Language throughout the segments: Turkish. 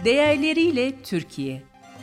Değerleriyle Türkiye.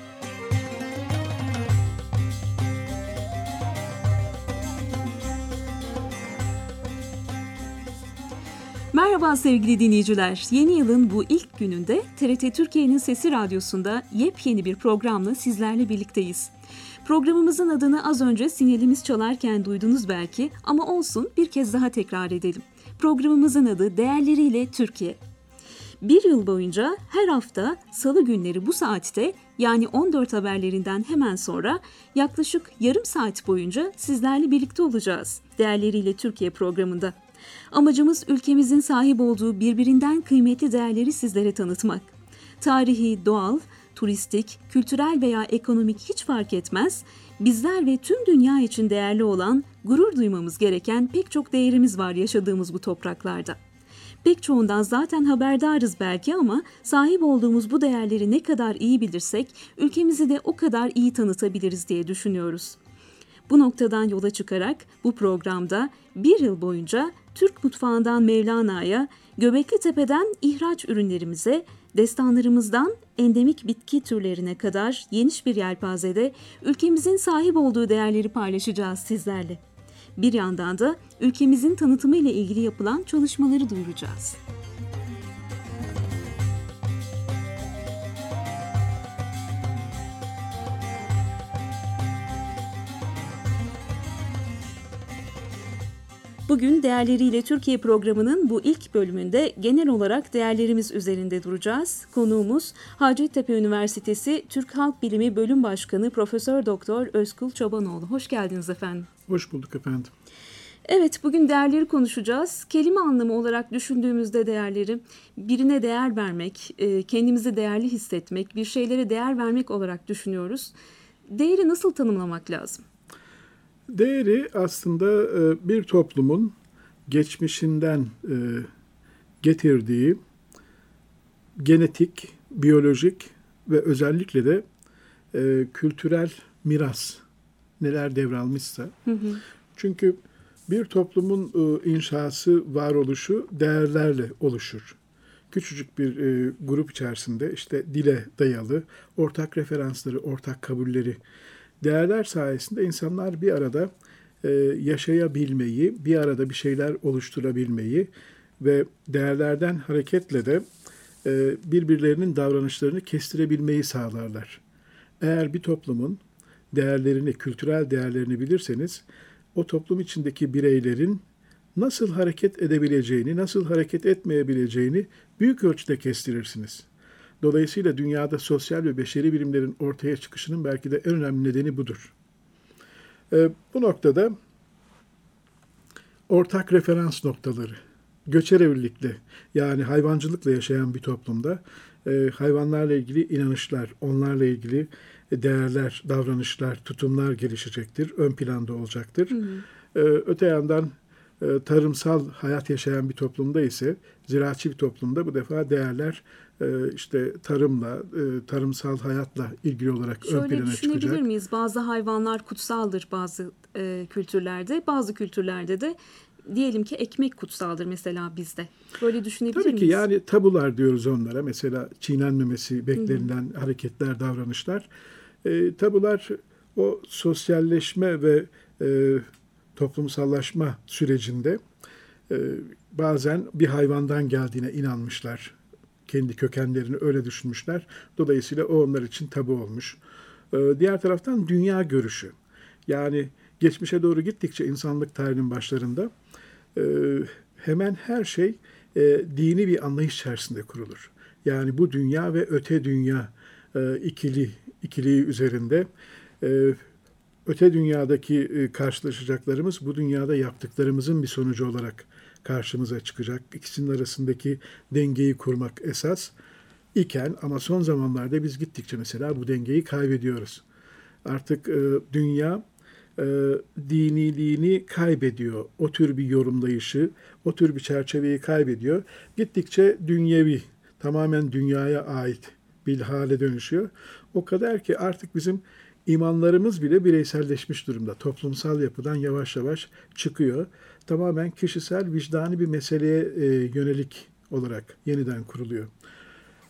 Merhaba sevgili dinleyiciler. Yeni yılın bu ilk gününde TRT Türkiye'nin Sesi Radyosu'nda yepyeni bir programla sizlerle birlikteyiz. Programımızın adını az önce sinyalimiz çalarken duydunuz belki ama olsun bir kez daha tekrar edelim. Programımızın adı Değerleriyle Türkiye. Bir yıl boyunca her hafta salı günleri bu saatte yani 14 haberlerinden hemen sonra yaklaşık yarım saat boyunca sizlerle birlikte olacağız Değerleriyle Türkiye programında. Amacımız ülkemizin sahip olduğu birbirinden kıymetli değerleri sizlere tanıtmak. Tarihi, doğal, turistik, kültürel veya ekonomik hiç fark etmez, bizler ve tüm dünya için değerli olan, gurur duymamız gereken pek çok değerimiz var yaşadığımız bu topraklarda. Pek çoğundan zaten haberdarız belki ama sahip olduğumuz bu değerleri ne kadar iyi bilirsek ülkemizi de o kadar iyi tanıtabiliriz diye düşünüyoruz. Bu noktadan yola çıkarak bu programda bir yıl boyunca Türk mutfağından Mevlana'ya, Göbeklitepe'den ihraç ürünlerimize, destanlarımızdan endemik bitki türlerine kadar geniş bir yelpazede ülkemizin sahip olduğu değerleri paylaşacağız sizlerle. Bir yandan da ülkemizin tanıtımı ile ilgili yapılan çalışmaları duyuracağız. Bugün Değerleriyle Türkiye programının bu ilk bölümünde genel olarak değerlerimiz üzerinde duracağız. Konuğumuz Hacettepe Üniversitesi Türk Halk Bilimi Bölüm Başkanı Profesör Doktor Özkul Çobanoğlu. Hoş geldiniz efendim. Hoş bulduk efendim. Evet, bugün değerleri konuşacağız. Kelime anlamı olarak düşündüğümüzde değerleri, birine değer vermek, kendimizi değerli hissetmek, bir şeylere değer vermek olarak düşünüyoruz. Değeri nasıl tanımlamak lazım? Değeri aslında bir toplumun geçmişinden getirdiği genetik, biyolojik ve özellikle de kültürel miras neler devralmışsa. Çünkü bir toplumun inşası, varoluşu değerlerle oluşur. Küçücük bir grup içerisinde işte dile dayalı ortak referansları, ortak kabulleri, değerler sayesinde insanlar bir arada yaşayabilmeyi, bir arada bir şeyler oluşturabilmeyi ve değerlerden hareketle de birbirlerinin davranışlarını kestirebilmeyi sağlarlar. Eğer bir toplumun değerlerini, kültürel değerlerini bilirseniz, o toplum içindeki bireylerin nasıl hareket edebileceğini, nasıl hareket etmeyebileceğini büyük ölçüde kestirirsiniz. Dolayısıyla dünyada sosyal ve beşeri bilimlerin ortaya çıkışının belki de en önemli nedeni budur. Bu noktada ortak referans noktaları, göçer evlilikle yani hayvancılıkla yaşayan bir toplumda hayvanlarla ilgili inanışlar, onlarla ilgili değerler, davranışlar, tutumlar gelişecektir, ön planda olacaktır. Öte yandan tarımsal hayat yaşayan bir toplumda ise, ziraatçı bir toplumda bu defa değerler işte tarımla, tarımsal hayatla ilgili olarak ön plana çıkacak. Şöyle düşünebilir miyiz? Bazı hayvanlar kutsaldır bazı kültürlerde, bazı kültürlerde de diyelim ki ekmek kutsaldır mesela bizde. Böyle düşünebilir miyiz? Tabii ki yani tabular diyoruz onlara. Mesela çiğnenmemesi beklenilen hareketler, davranışlar. Tabular o sosyalleşme ve toplumsallaşma sürecinde bazen bir hayvandan geldiğine inanmışlar. Kendi kökenlerini öyle düşünmüşler. Dolayısıyla o onlar için tabu olmuş. Diğer taraftan dünya görüşü. Yani geçmişe doğru gittikçe insanlık tarihinin başlarında hemen her şey dini bir anlayış içerisinde kurulur. Yani bu dünya ve öte dünya ikiliği üzerinde öte dünyadaki karşılaşacaklarımız bu dünyada yaptıklarımızın bir sonucu olarak karşımıza çıkacak. İkisinin arasındaki dengeyi kurmak esas iken ama son zamanlarda biz gittikçe mesela bu dengeyi kaybediyoruz. Artık dünya diniliğini kaybediyor. O tür bir yorumlayışı, o tür bir çerçeveyi kaybediyor. Gittikçe dünyevi, tamamen dünyaya ait bir hale dönüşüyor. O kadar ki artık bizim imanlarımız bile bireyselleşmiş durumda. Toplumsal yapıdan yavaş yavaş çıkıyor. Tamamen kişisel, vicdani bir meseleye yönelik olarak yeniden kuruluyor.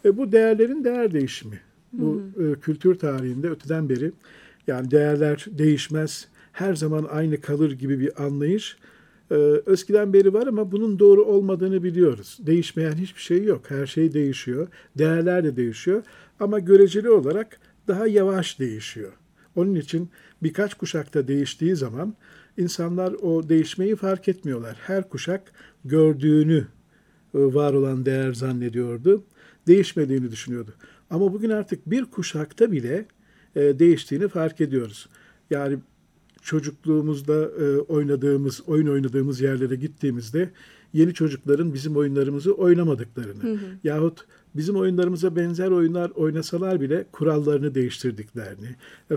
Bu değerlerin değer değişimi. Bu kültür tarihinde öteden beri yani değerler değişmez, her zaman aynı kalır gibi bir anlayış eskiden beri var ama bunun doğru olmadığını biliyoruz. Değişmeyen hiçbir şey yok. Her şey değişiyor. Değerler de değişiyor ama göreceli olarak daha yavaş değişiyor. Onun için birkaç kuşakta değiştiği zaman insanlar o değişmeyi fark etmiyorlar. Her kuşak gördüğünü var olan değer zannediyordu. Değişmediğini düşünüyordu. Ama bugün artık bir kuşakta bile değiştiğini fark ediyoruz. Yani çocukluğumuzda oyun oynadığımız yerlere gittiğimizde yeni çocukların bizim oyunlarımızı oynamadıklarını yahut bizim oyunlarımıza benzer oyunlar oynasalar bile kurallarını değiştirdiklerini,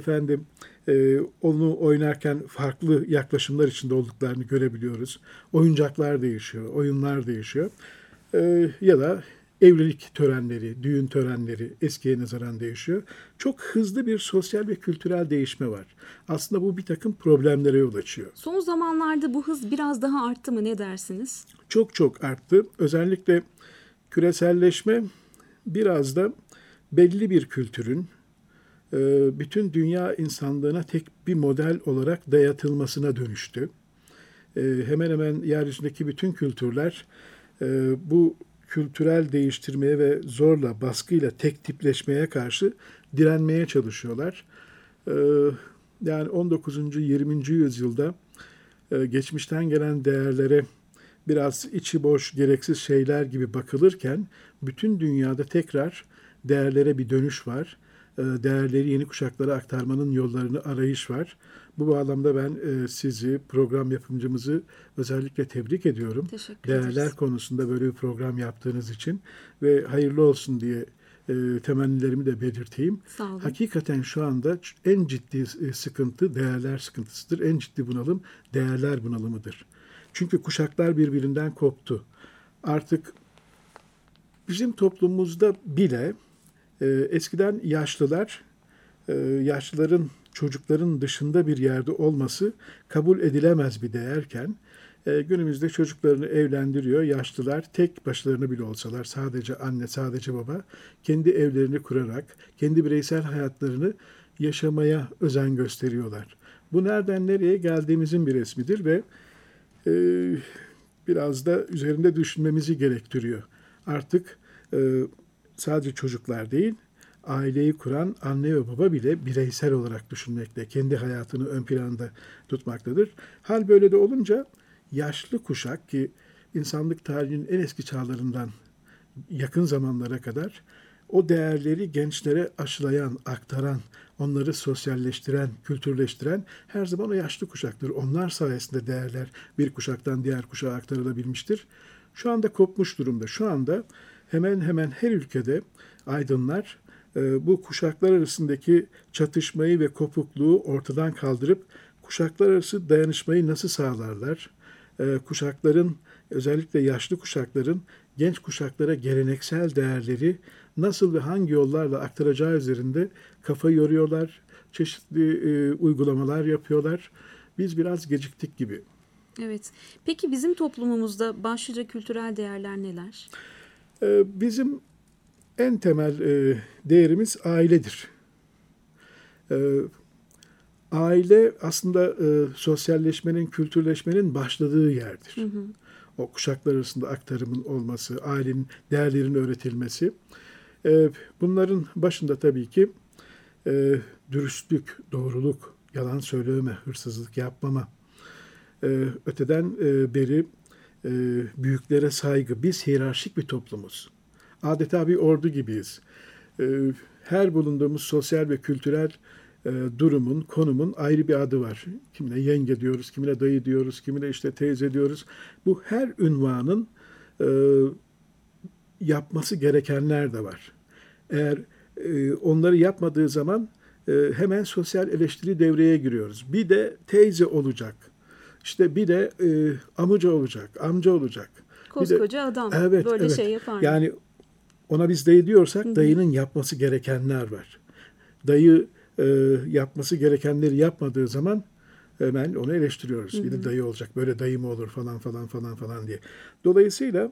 onu oynarken farklı yaklaşımlar içinde olduklarını görebiliyoruz. Oyuncaklar değişiyor, oyunlar değişiyor. Ya da evlilik törenleri, düğün törenleri eskiye nazaran değişiyor. Çok hızlı bir sosyal ve kültürel değişme var. Aslında bu bir takım problemlere yol açıyor. Son zamanlarda bu hız biraz daha arttı mı, ne dersiniz? Çok çok arttı. Özellikle küreselleşme biraz da belli bir kültürün bütün dünya insanlığına tek bir model olarak dayatılmasına dönüştü. Hemen hemen yeryüzündeki bütün kültürler bu kültürel değiştirmeye ve zorla, baskıyla tek tipleşmeye karşı direnmeye çalışıyorlar. Yani 19. 20. yüzyılda geçmişten gelen değerlere biraz içi boş, gereksiz şeyler gibi bakılırken bütün dünyada tekrar değerlere bir dönüş var. Değerleri yeni kuşaklara aktarmanın yollarını arayış var. Bu bağlamda ben sizi, program yapımcımızı özellikle tebrik ediyorum. Teşekkür Değerler ederiz. konusunda böyle bir program yaptığınız için ve hayırlı olsun diye temennilerimi de belirteyim. Sağ olun. Hakikaten şu anda en ciddi sıkıntı değerler sıkıntısıdır. En ciddi bunalım değerler bunalımıdır. Çünkü kuşaklar birbirinden koptu. Artık bizim toplumumuzda bile eskiden yaşlıların çocukların dışında bir yerde olması kabul edilemez bir değerken günümüzde çocuklarını evlendiriyor. Yaşlılar tek başlarına bile olsalar sadece anne, sadece baba kendi evlerini kurarak kendi bireysel hayatlarını yaşamaya özen gösteriyorlar. Bu nereden nereye geldiğimizin bir resmidir ve biraz da üzerinde düşünmemizi gerektiriyor. Artık sadece çocuklar değil, aileyi kuran anne ve baba bile bireysel olarak düşünmekte, kendi hayatını ön planda tutmaktadır. Hal böyle de olunca yaşlı kuşak ki insanlık tarihinin en eski çağlarından yakın zamanlara kadar o değerleri gençlere aşılayan, aktaran, onları sosyalleştiren, kültürleştiren her zaman o yaşlı kuşaktır. Onlar sayesinde değerler bir kuşaktan diğer kuşağa aktarılabilmiştir. Şu anda kopmuş durumda. Şu anda hemen hemen her ülkede aydınlar bu kuşaklar arasındaki çatışmayı ve kopukluğu ortadan kaldırıp kuşaklar arası dayanışmayı nasıl sağlarlar? Kuşakların, özellikle yaşlı kuşakların genç kuşaklara geleneksel değerleri nasıl ve hangi yollarla aktaracağı üzerinde kafa yoruyorlar, çeşitli uygulamalar yapıyorlar. Biz biraz geciktik gibi. Evet. Peki bizim toplumumuzda başlıca kültürel değerler neler? Bizim en temel değerimiz ailedir. Aile aslında sosyalleşmenin, kültürleşmenin başladığı yerdir. O kuşaklar arasında aktarımın olması, ailenin değerlerinin öğretilmesi. Bunların başında tabii ki dürüstlük, doğruluk, yalan söyleme, hırsızlık yapmama. Öteden beri büyüklere saygı. Biz hiyerarşik bir toplumuz. Adeta bir ordu gibiyiz. Her bulunduğumuz sosyal ve kültürel durumun, konumun ayrı bir adı var. Kimine yenge diyoruz, kimine dayı diyoruz, kimine işte teyze diyoruz. Bu her ünvanın yapması gerekenler de var. Eğer onları yapmadığı zaman hemen sosyal eleştiri devreye giriyoruz. Bir de teyze olacak. İşte bir de amca olacak, amca olacak. Koskoca adam böyle şey yapar mı? Yani ona biz dayı diyorsak dayının yapması gerekenler var. Dayı yapması gerekenleri yapmadığı zaman hemen onu eleştiriyoruz. Bir de dayı olacak, böyle dayı mı olur falan falan falan falan diye. Dolayısıyla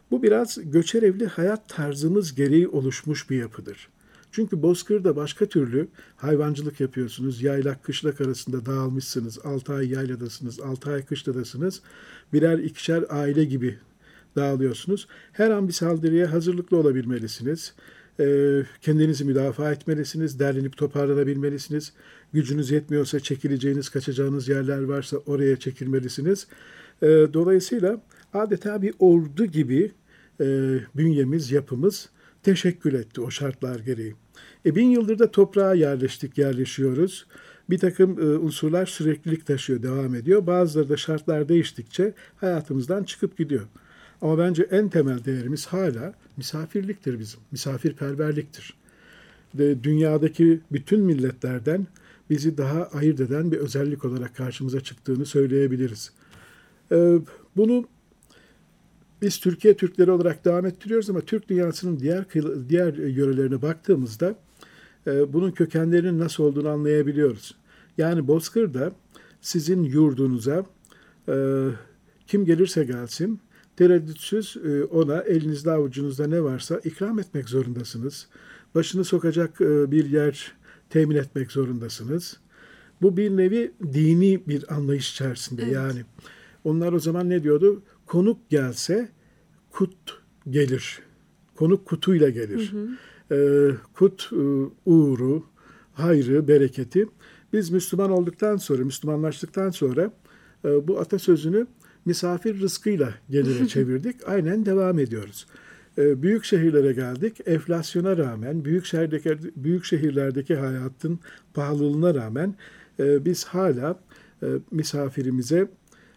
Bu biraz göçerevli hayat tarzımız gereği oluşmuş bir yapıdır. Çünkü bozkırda başka türlü hayvancılık yapıyorsunuz. Yaylak kışlak arasında dağılmışsınız. 6 ay yayladasınız, 6 ay kışladasınız. Birer ikişer aile gibi dağılıyorsunuz. Her an bir saldırıya hazırlıklı olabilmelisiniz. Kendinizi müdafaa etmelisiniz. Derlenip toparlanabilmelisiniz. Gücünüz yetmiyorsa çekileceğiniz, kaçacağınız yerler varsa oraya çekilmelisiniz. Dolayısıyla adeta bir ordu gibi bünyemiz, yapımız teşekkül etti o şartlar gereği. 1000 yıldır da toprağa yerleşiyoruz. Bir takım unsurlar süreklilik taşıyor, devam ediyor. Bazıları da şartlar değiştikçe hayatımızdan çıkıp gidiyor. Ama bence en temel değerimiz hala misafirliktir bizim, misafirperverliktir. Dünyadaki bütün milletlerden bizi daha ayırt eden bir özellik olarak karşımıza çıktığını söyleyebiliriz. Bunu biz Türkiye Türkleri olarak devam ettiriyoruz ama Türk dünyasının diğer yörelerine baktığımızda bunun kökenlerinin nasıl olduğunu anlayabiliyoruz. Yani Bozkır'da sizin yurdunuza kim gelirse gelsin tereddütsüz ona elinizde avucunuzda ne varsa ikram etmek zorundasınız. Başını sokacak bir yer temin etmek zorundasınız. Bu bir nevi dini bir anlayış içerisinde. Evet. Yani onlar o zaman ne diyordu? Konuk gelse kut gelir. Konuk kutuyla gelir. Hı hı. Kut uğuru, hayrı, bereketi. Biz Müslümanlaştıktan sonra bu atasözünü misafir rızkıyla gelire çevirdik. Aynen devam ediyoruz. Büyük şehirlere geldik. Enflasyona rağmen, büyük şehirlerdeki hayatın pahalılığına rağmen biz hala misafirimize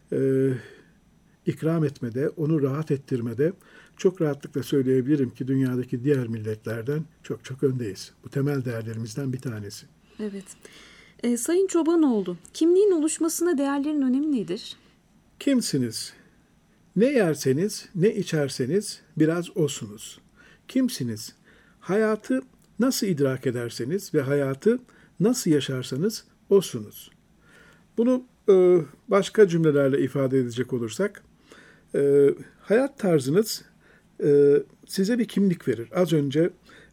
ikram etmede, onu rahat ettirmede çok rahatlıkla söyleyebilirim ki dünyadaki diğer milletlerden çok çok öndeyiz. Bu temel değerlerimizden bir tanesi. Evet. Sayın Çobanoğlu, kimliğin oluşmasına değerlerin önemi nedir? Kimsiniz? Ne yerseniz, ne içerseniz biraz osunuz. Kimsiniz? Hayatı nasıl idrak ederseniz ve hayatı nasıl yaşarsanız osunuz. Bunu başka cümlelerle ifade edecek olursak, hayat tarzınız size bir kimlik verir. Az önce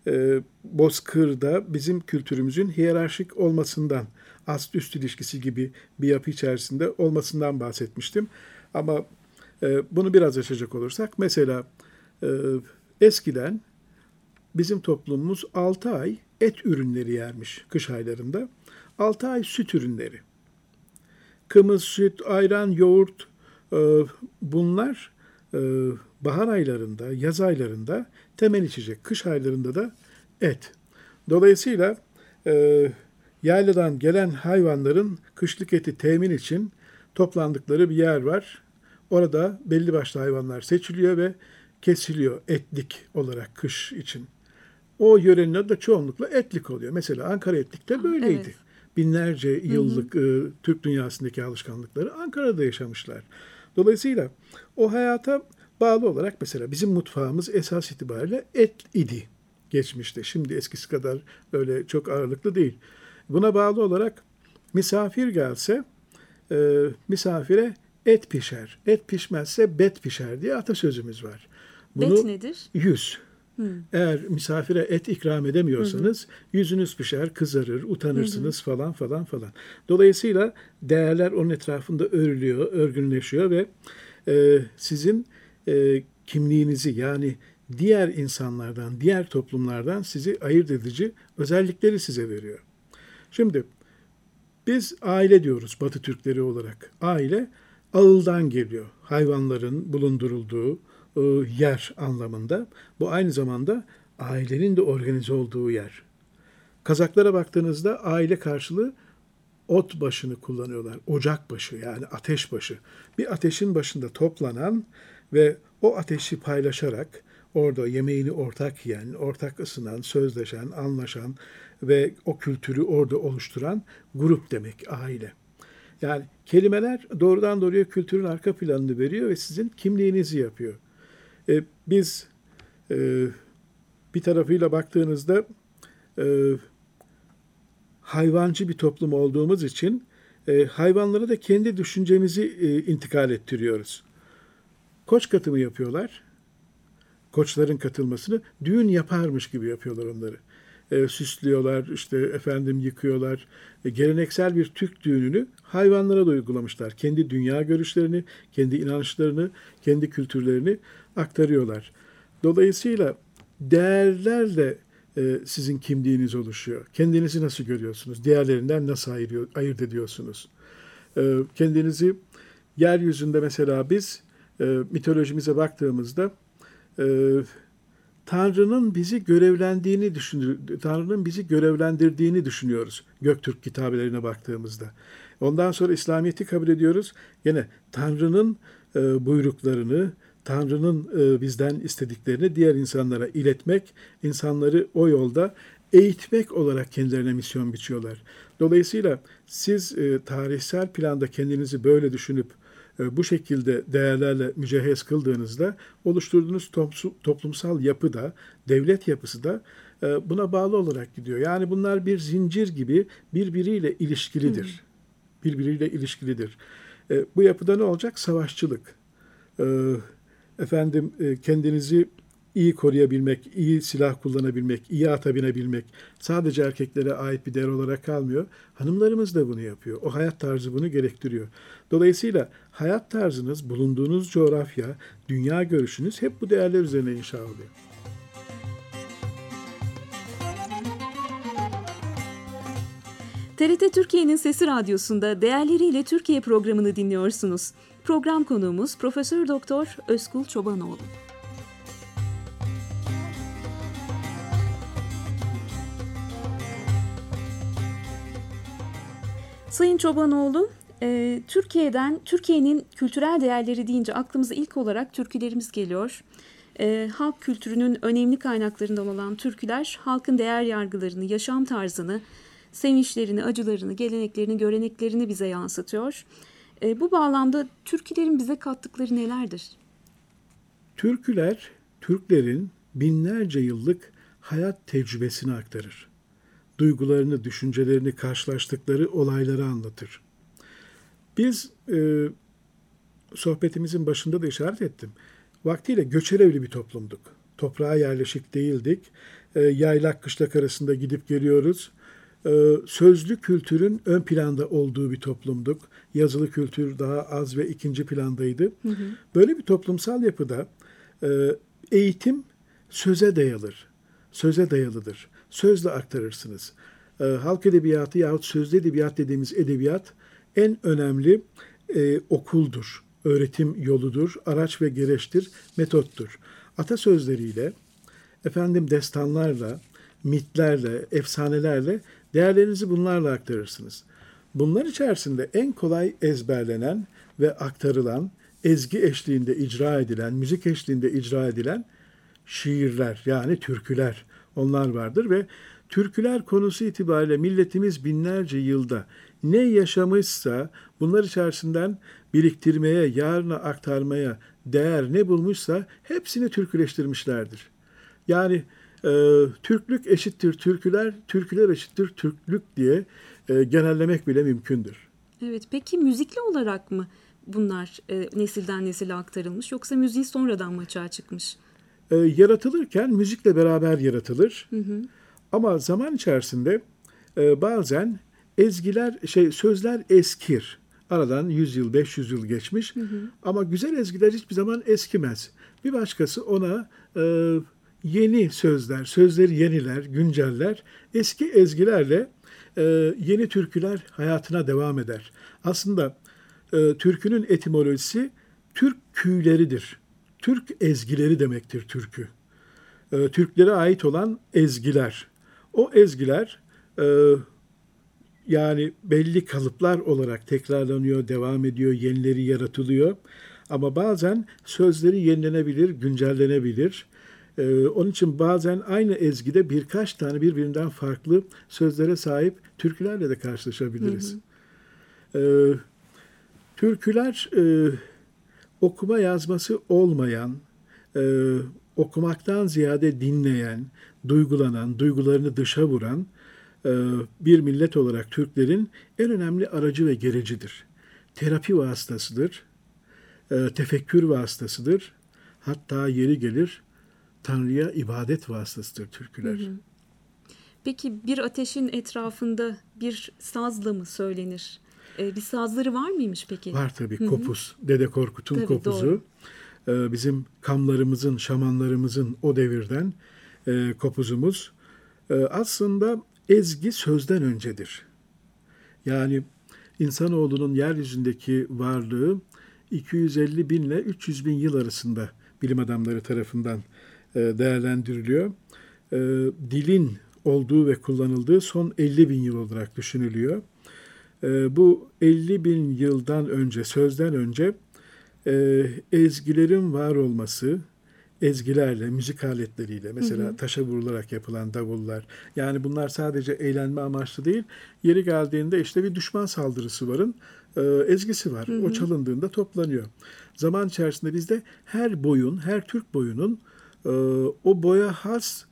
Bozkır'da bizim kültürümüzün hiyerarşik olmasından, ast-üst ilişkisi gibi bir yapı içerisinde olmasından bahsetmiştim. Ama bunu biraz açacak olursak, mesela eskiden bizim toplumumuz 6 ay et ürünleri yermiş kış aylarında. 6 ay süt ürünleri. Kımız, süt, ayran, yoğurt, bunlar bahar aylarında, yaz aylarında temel içecek. Kış aylarında da et. Dolayısıyla yayladan gelen hayvanların kışlık eti temin için toplandıkları bir yer var. Orada belli başlı hayvanlar seçiliyor ve kesiliyor etlik olarak kış için. O yörenin adı da çoğunlukla etlik oluyor. Mesela Ankara etlik de böyleydi. Evet. Binlerce yıllık Türk dünyasındaki alışkanlıkları Ankara'da yaşamışlar. Dolayısıyla o hayata bağlı olarak mesela bizim mutfağımız esas itibariyle et idi geçmişte. Şimdi eskisi kadar öyle çok ağırlıklı değil. Buna bağlı olarak misafir gelse misafire et pişer. Et pişmezse bet pişer diye atasözümüz var. Bunu, bet nedir? Yüz. Eğer misafire et ikram edemiyorsanız yüzünüz pişer, kızarır, utanırsınız falan falan falan. Dolayısıyla değerler onun etrafında örülüyor, örgünleşiyor ve sizin kimliğinizi, yani diğer insanlardan, diğer toplumlardan sizi ayırt edici özellikleri size veriyor. Şimdi biz aile diyoruz Batı Türkleri olarak. Aile ağıldan geliyor. Hayvanların bulundurulduğu yer anlamında. Bu aynı zamanda ailenin de organize olduğu yer. Kazaklara baktığınızda aile karşılığı ot başını kullanıyorlar. Ocak başı, yani ateş başı. Bir ateşin başında toplanan ve o ateşi paylaşarak orada yemeğini ortak yiyen, ortak ısınan, sözleşen, anlaşan ve o kültürü orada oluşturan grup demek aile. Yani kelimeler doğrudan doğruya kültürün arka planını veriyor ve sizin kimliğinizi yapıyor. Biz bir tarafıyla baktığınızda hayvancı bir toplum olduğumuz için hayvanlara da kendi düşüncemizi intikal ettiriyoruz. Koç katımı yapıyorlar. koçların katılmasını düğün yaparmış gibi yapıyorlar onları. Süslüyorlar, işte efendim yıkıyorlar. Geleneksel bir Türk düğününü hayvanlara da uygulamışlar. Kendi dünya görüşlerini, kendi inançlarını, kendi kültürlerini aktarıyorlar. Dolayısıyla değerlerle sizin kimliğiniz oluşuyor. Kendinizi nasıl görüyorsunuz? Diğerlerinden nasıl ayırt ediyorsunuz? Kendinizi yeryüzünde mesela biz mitolojimize baktığımızda Tanrı'nın bizi görevlendirdiğini düşünüyoruz Göktürk kitabelerine baktığımızda. Ondan sonra İslamiyet'i kabul ediyoruz. Yine Tanrı'nın buyruklarını, Tanrı'nın bizden istediklerini diğer insanlara iletmek, insanları o yolda eğitmek olarak kendilerine misyon biçiyorlar. Dolayısıyla siz tarihsel planda kendinizi böyle düşünüp bu şekilde değerlerle mücehhez kıldığınızda oluşturduğunuz toplumsal yapı da, devlet yapısı da buna bağlı olarak gidiyor. Yani bunlar bir zincir gibi birbiriyle ilişkilidir. Birbiriyle ilişkilidir. Bu yapıda ne olacak? Savaşçılık. Kendinizi iyi koruyabilmek, iyi silah kullanabilmek, iyi ata binebilmek sadece erkeklere ait bir değer olarak kalmıyor. Hanımlarımız da bunu yapıyor. O hayat tarzı bunu gerektiriyor. Dolayısıyla hayat tarzınız, bulunduğunuz coğrafya, dünya görüşünüz hep bu değerler üzerine inşa oluyor. TRT Türkiye'nin Sesi Radyosu'nda Değerleriyle Türkiye programını dinliyorsunuz. Program konuğumuz Profesör Doktor Özkul Çobanoğlu. Sayın Çobanoğlu, Türkiye'nin kültürel değerleri deyince aklımıza ilk olarak türkülerimiz geliyor. Halk kültürünün önemli kaynaklarından olan türküler, halkın değer yargılarını, yaşam tarzını, sevinçlerini, acılarını, geleneklerini, göreneklerini bize yansıtıyor. Bu bağlamda türkülerin bize kattıkları nelerdir? Türküler, Türklerin binlerce yıllık hayat tecrübesini aktarır. Duygularını, düşüncelerini, karşılaştıkları olayları anlatır. Biz sohbetimizin başında da işaret ettim. Vaktiyle göçerevli bir toplumduk. Toprağa yerleşik değildik. Yaylak kışlak arasında gidip geliyoruz. Sözlü kültürün ön planda olduğu bir toplumduk. Yazılı kültür daha az ve ikinci plandaydı. Böyle bir toplumsal yapıda eğitim söze dayalıdır. Sözle aktarırsınız. Halk edebiyatı yahut sözlü edebiyat dediğimiz edebiyat en önemli okuldur, öğretim yoludur, araç ve gereçtir, metottur. Atasözleriyle, destanlarla, mitlerle, efsanelerle değerlerinizi bunlarla aktarırsınız. Bunlar içerisinde en kolay ezberlenen ve aktarılan, ezgi eşliğinde icra edilen, müzik eşliğinde icra edilen şiirler yani türküler onlar vardır ve türküler konusu itibariyle milletimiz binlerce yılda ne yaşamışsa bunlar içerisinden biriktirmeye, yarına aktarmaya değer ne bulmuşsa hepsini türküleştirmişlerdir. Yani Türklük eşittir türküler, türküler eşittir Türklük diye genellemek bile mümkündür. Evet, peki müzikli olarak mı bunlar nesilden nesile aktarılmış yoksa müziği sonradan mı açığa çıkmış? Yaratılırken müzikle beraber yaratılır. Ama zaman içerisinde bazen sözler eskir. Aradan 100 yıl, 500 yıl geçmiş. Ama güzel ezgiler hiçbir zaman eskimez. Bir başkası ona yeni sözleri yeniler, günceller. Eski ezgilerle yeni türküler hayatına devam eder. Aslında türkünün etimolojisi Türk küyleridir. Türk ezgileri demektir türkü. Türklere ait olan ezgiler. O ezgiler yani belli kalıplar olarak tekrarlanıyor, devam ediyor, yenileri yaratılıyor. Ama bazen sözleri yenilenebilir, güncellenebilir. Onun için bazen aynı ezgide birkaç tane birbirinden farklı sözlere sahip türkülerle de karşılaşabiliriz. Türküler okuma yazması olmayan, okumaktan ziyade dinleyen, duygulanan, duygularını dışa vuran bir millet olarak Türklerin en önemli aracı ve gerecidir. Terapi vasıtasıdır, tefekkür vasıtasıdır. Hatta yeri gelir Tanrı'ya ibadet vasıtasıdır türküler. Peki bir ateşin etrafında bir sazla mı söylenir? Bir sazları var mıymış peki? Var tabii. Kopuz. Dede Korkut'un Tabii, kopuzu. Bizim kamlarımızın, şamanlarımızın o devirden kopuzumuz. Aslında ezgi sözden öncedir. Yani insanoğlunun yeryüzündeki varlığı 250 bin ile 300 bin yıl arasında bilim adamları tarafından değerlendiriliyor. Dilin olduğu ve kullanıldığı son 50 bin yıl olarak düşünülüyor. Bu 50 bin yıldan önce, sözden önce ezgilerin var olması, ezgilerle, müzik aletleriyle, mesela taşa vurularak yapılan davullar, yani bunlar sadece eğlenme amaçlı değil, yeri geldiğinde işte bir düşman saldırısı varın, ezgisi var. O çalındığında toplanıyor. Zaman içerisinde bizde her boyun, her Türk boyunun o boya has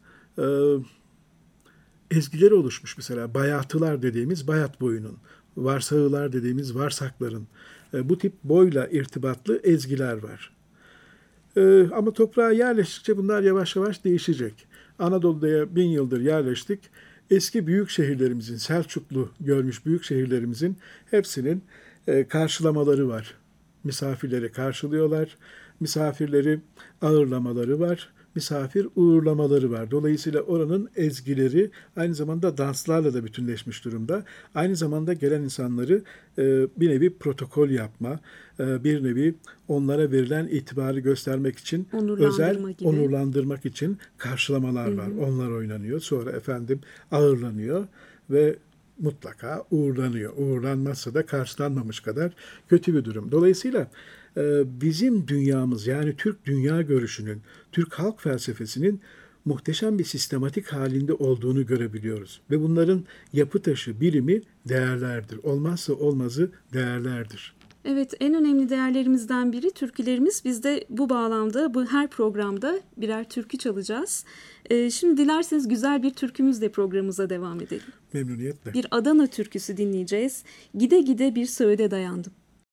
ezgileri oluşmuş. Mesela bayatılar dediğimiz bayat boyunun, varsağılar dediğimiz varsakların, bu tip boyla irtibatlı ezgiler var. Ama toprağa yerleştikçe bunlar yavaş yavaş değişecek. Anadolu'ya 1000 yıldır yerleştik. Eski büyük şehirlerimizin, Selçuklu görmüş büyük şehirlerimizin hepsinin karşılamaları var. Misafirleri karşılıyorlar. Misafirleri ağırlamaları var. Misafir uğurlamaları var. Dolayısıyla oranın ezgileri aynı zamanda danslarla da bütünleşmiş durumda. Aynı zamanda gelen insanları bir nevi protokol yapma, bir nevi onlara verilen itibarı göstermek için onurlandırmak için karşılamalar var. Onlar oynanıyor. Sonra ağırlanıyor ve mutlaka uğurlanıyor. Uğurlanmazsa da karşılanmamış kadar kötü bir durum. Dolayısıyla bizim dünyamız, yani Türk dünya görüşünün, Türk halk felsefesinin muhteşem bir sistematik halinde olduğunu görebiliyoruz. Ve bunların yapı taşı, birimi değerlerdir. Olmazsa olmazı değerlerdir. Evet, en önemli değerlerimizden biri türkülerimiz. Biz de bu bağlamda her programda birer türkü çalacağız. Şimdi dilerseniz güzel bir türkümüzle programımıza devam edelim. Memnuniyetle. Bir Adana türküsü dinleyeceğiz. Gide gide bir söğüde dayandım.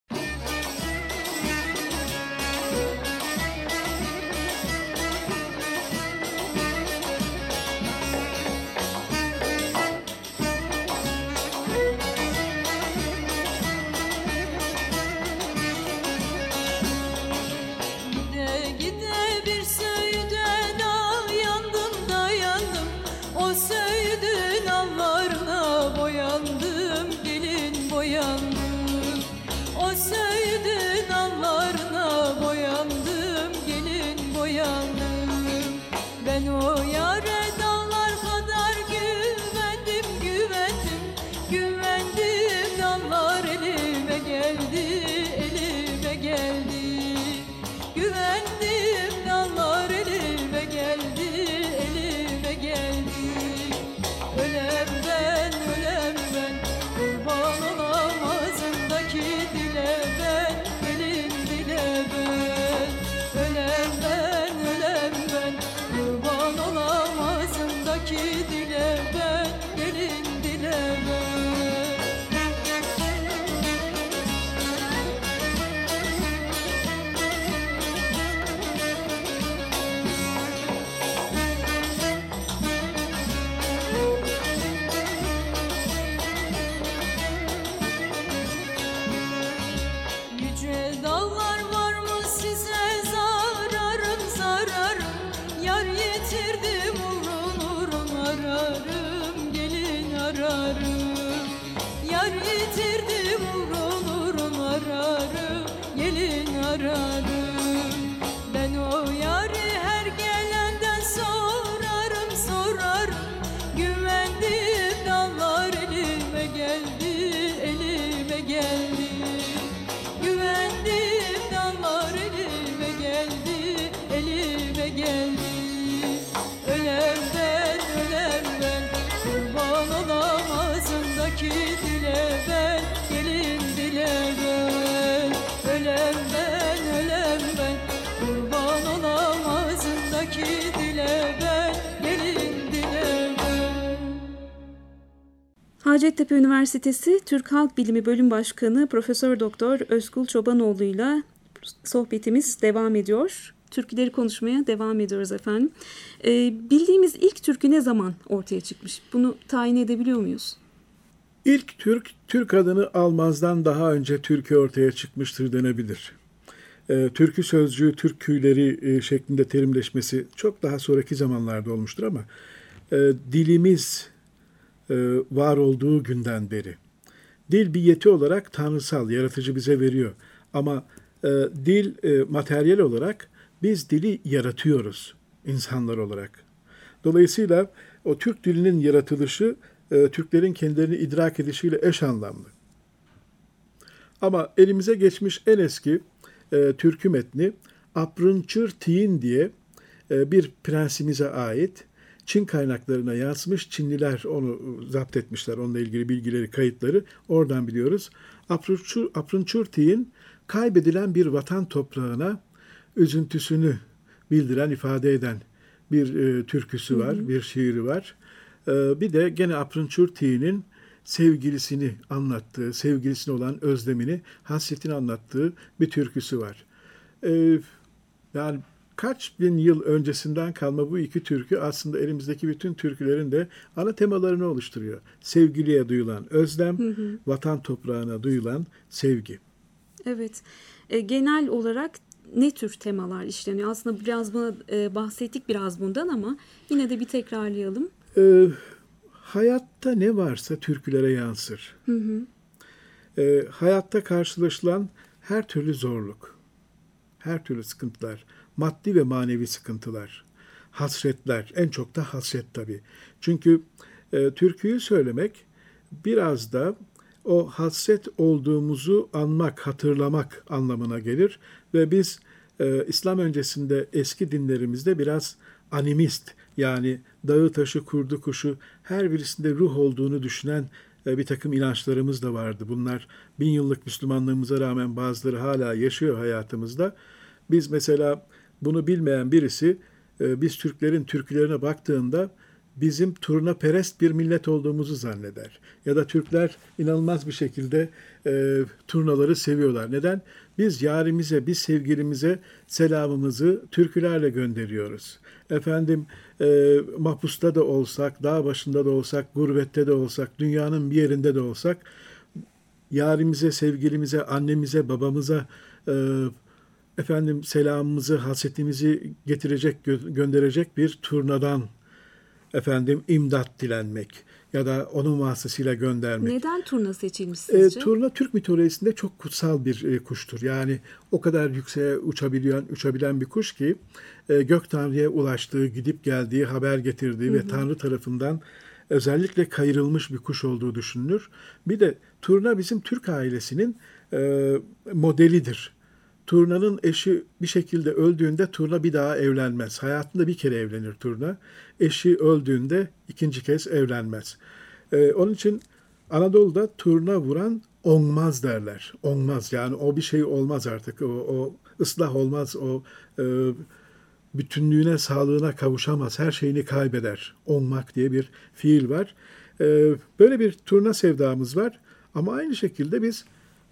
Hacettepe Üniversitesi Türk Halk Bilimi Bölüm Başkanı Profesör Doktor Özkul Çobanoğlu ile sohbetimiz devam ediyor. Türküleri konuşmaya devam ediyoruz efendim. Bildiğimiz ilk türkü ne zaman ortaya çıkmış? Bunu tayin edebiliyor muyuz? İlk Türk adını almazdan daha önce türkü ortaya çıkmıştır denebilir. Türkü sözcüğü, türküleri şeklinde terimleşmesi çok daha sonraki zamanlarda olmuştur ama dilimiz var olduğu günden beri. Dil bir yeti olarak tanrısal, yaratıcı bize veriyor. Ama dil materyal olarak biz dili yaratıyoruz insanlar olarak. Dolayısıyla o Türk dilinin yaratılışı Türklerin kendilerini idrak edişiyle eş anlamlı. Ama elimize geçmiş en eski türkü metni Aprınçır Tiyin diye bir prensimize ait. Çin kaynaklarına yansımış. Çinliler onu zapt etmişler. Onunla ilgili bilgileri, kayıtları oradan biliyoruz. Aprınçır Tiyin kaybedilen bir vatan toprağına üzüntüsünü bildiren, ifade eden bir türküsü var, bir şiiri var. Bir de gene Aprınçır Tiyin'in sevgilisini anlattığı, sevgilisine olan özlemini, hasretini anlattığı bir türküsü var. Yani kaç bin yıl öncesinden kalma bu iki türkü aslında elimizdeki bütün türkülerin de ana temalarını oluşturuyor. Sevgiliye duyulan özlem, vatan toprağına duyulan sevgi. Evet, genel olarak ne tür temalar işleniyor? Aslında biraz buna bahsettik biraz bundan ama yine de bir tekrarlayalım. Hayatta ne varsa türkülere yansır. Hayatta karşılaşılan her türlü zorluk, her türlü sıkıntılar, maddi ve manevi sıkıntılar, hasretler, en çok da hasret tabii. Çünkü türküyü söylemek biraz da o hasret olduğumuzu anmak, hatırlamak anlamına gelir. Ve biz İslam öncesinde eski dinlerimizde biraz animist, yani dağı taşı kurdu kuşu her birisinde ruh olduğunu düşünen bir takım inançlarımız da vardı. Bunlar 1000 yıllık Müslümanlığımıza rağmen bazıları hala yaşıyor hayatımızda. Biz mesela bunu bilmeyen birisi biz Türklerin türkülerine baktığında bizim turnaperest bir millet olduğumuzu zanneder. Ya da Türkler inanılmaz bir şekilde turnaları seviyorlar. Neden? Biz yarimize, biz sevgilimize selamımızı türkülerle gönderiyoruz. Efendim mahpusta da olsak, dağ başında da olsak, gurbette de olsak, dünyanın bir yerinde de olsak, yarimize, sevgilimize, annemize, babamıza selamımızı, hasretimizi getirecek, gönderecek bir turnadan imdat dilenmek ya da onun vasıtasıyla göndermek. Neden turna seçilmiş sizce? Turna Türk mitolojisinde çok kutsal bir kuştur. Yani o kadar yükseğe uçabilen bir kuş ki gök tanrıya ulaştığı, gidip geldiği, haber getirdiği ve Tanrı tarafından özellikle kayırılmış bir kuş olduğu düşünülür. Bir de turna bizim Türk ailesinin modelidir. Turnanın eşi bir şekilde öldüğünde turna bir daha evlenmez. Hayatında bir kere evlenir turna. Eşi öldüğünde ikinci kez evlenmez. Onun için Anadolu'da turna vuran onmaz derler. Onmaz, yani o bir şey olmaz artık. O ıslah olmaz. O bütünlüğüne, sağlığına kavuşamaz. Her şeyini kaybeder. Onmak diye bir fiil var. Böyle bir turna sevdamız var. Ama aynı şekilde biz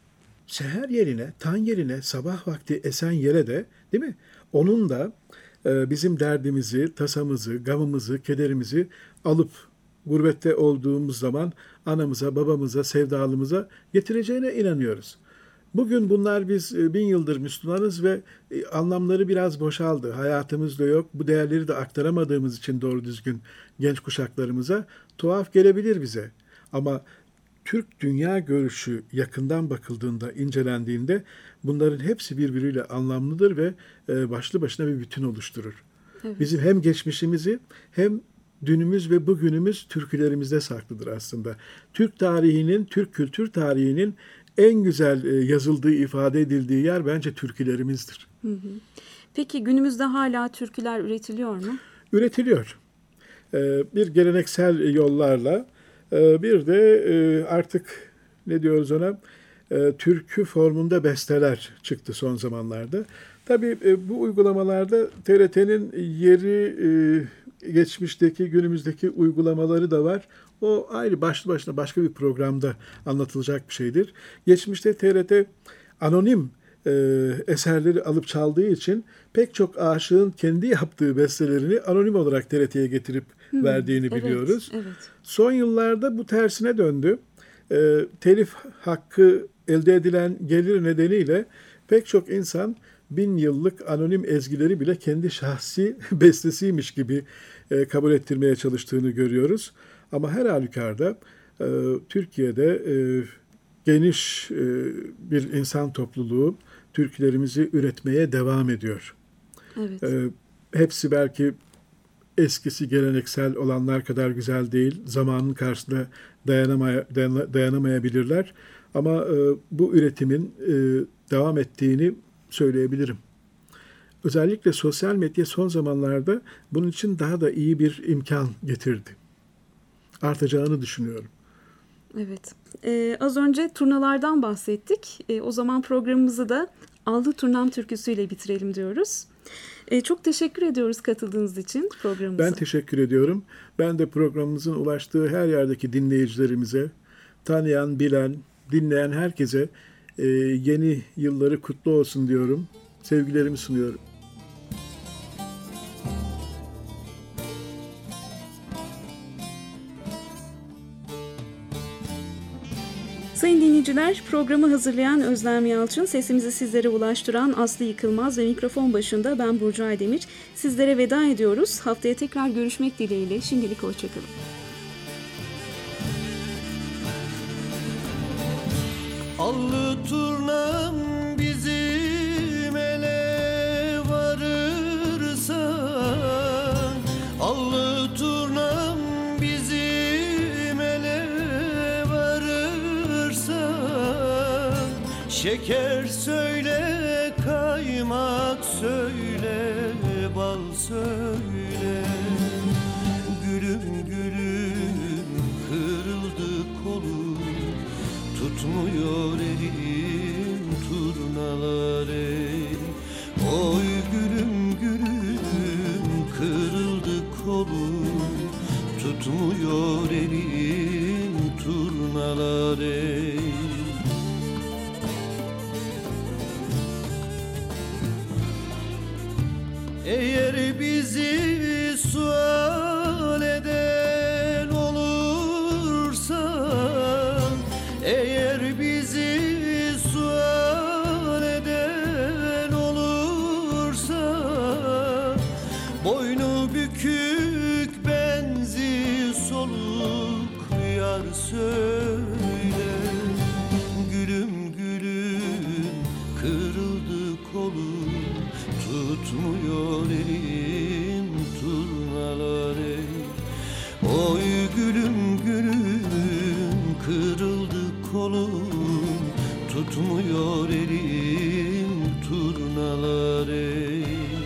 seher yerine, tan yerine, sabah vakti esen yere de, değil mi? Onun da bizim derdimizi, tasamızı, gamımızı, kederimizi alıp gurbette olduğumuz zaman anamıza, babamıza, sevdalımıza getireceğine inanıyoruz. Bugün bunlar biz 1000 yıldır Müslümanız ve anlamları biraz boşaldı. Hayatımızda yok. Bu değerleri de aktaramadığımız için doğru düzgün genç kuşaklarımıza tuhaf gelebilir bize. Ama Türk dünya görüşü yakından bakıldığında, incelendiğinde bunların hepsi birbiriyle anlamlıdır ve başlı başına bir bütün oluşturur. Evet. Bizim hem geçmişimizi hem dünümüz ve bugünümüz türkülerimizde saklıdır aslında. Türk tarihinin, Türk kültür tarihinin en güzel yazıldığı, ifade edildiği yer bence türkülerimizdir. Peki günümüzde hala türküler üretiliyor mu? Üretiliyor. Bir geleneksel yollarla, bir de artık ne diyoruz ona, türkü formunda besteler çıktı son zamanlarda. Tabii bu uygulamalarda TRT'nin yeri, geçmişteki, günümüzdeki uygulamaları da var. O ayrı, başlı başına başka bir programda anlatılacak bir şeydir. Geçmişte TRT anonim eserleri alıp çaldığı için pek çok aşığın kendi yaptığı bestelerini anonim olarak TRT'ye getirip verdiğini biliyoruz. Evet. Son yıllarda bu tersine döndü. Telif hakkı elde edilen gelir nedeniyle pek çok insan 1000 yıllık anonim ezgileri bile kendi şahsi bestesiymiş gibi kabul ettirmeye çalıştığını görüyoruz. Ama her halükarda Türkiye'de geniş bir insan topluluğu türkülerimizi üretmeye devam ediyor. Evet. Hepsi belki eskisi geleneksel olanlar kadar güzel değil. Zamanın karşısında dayanamayabilirler. Ama bu üretimin devam ettiğini söyleyebilirim. Özellikle sosyal medya son zamanlarda bunun için daha da iyi bir imkan getirdi. Artacağını düşünüyorum. Evet. Az önce turnalardan bahsettik. O zaman programımızı da Allı Turnam türküsüyle bitirelim diyoruz. Çok teşekkür ediyoruz katıldığınız için programımıza. Ben teşekkür ediyorum. Ben de programımızın ulaştığı her yerdeki dinleyicilerimize, tanıyan, bilen, dinleyen herkese yeni yılları kutlu olsun diyorum. Sevgilerimi sunuyorum. Sayın dinleyiciler, programı hazırlayan Özlem Yalçın, sesimizi sizlere ulaştıran Aslı Yıkılmaz ve mikrofon başında ben Burcu Aydemir. Sizlere veda ediyoruz. Haftaya tekrar görüşmek dileğiyle. Şimdilik hoşçakalın. Allı turnam bizim ele varırsan, allı turnam bizim ele varırsan, şeker söyle, kaymak söyle, bal söyle. Gülüm gülüm kırıldı kolum, tutmuyor elim turnalar ey. Oy gülüm gülüm kırıldı kolum, tutmuyor elim turnalar ey. Eğer bizi sual eden olursan, eğer bizi sual eden olursa, boynu bükük benzi soluk yar söyle. Gülüm gülüm kırıldı kolum, tutmuyor elim turnalar ey. Oy gülüm gülüm kırıldı kolum, tutmuyor elim turnalar ey.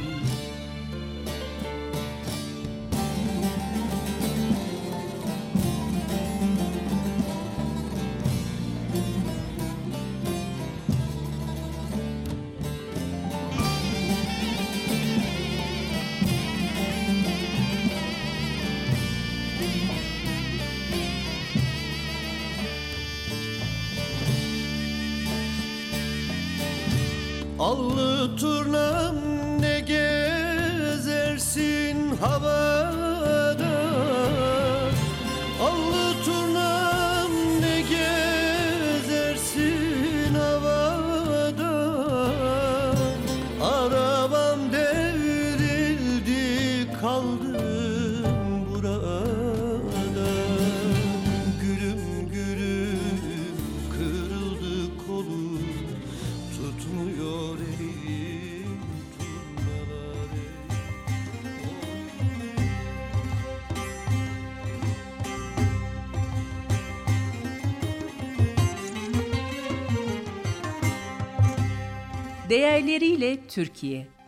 Allı turnam ne gezersin havada, allı turnam ne gezersin havada. Arabam devrildi kaldım burada. Gülüm gülüm kırıldı kolum, tutmuyor elim turnaları. Değerleriyle Türkiye.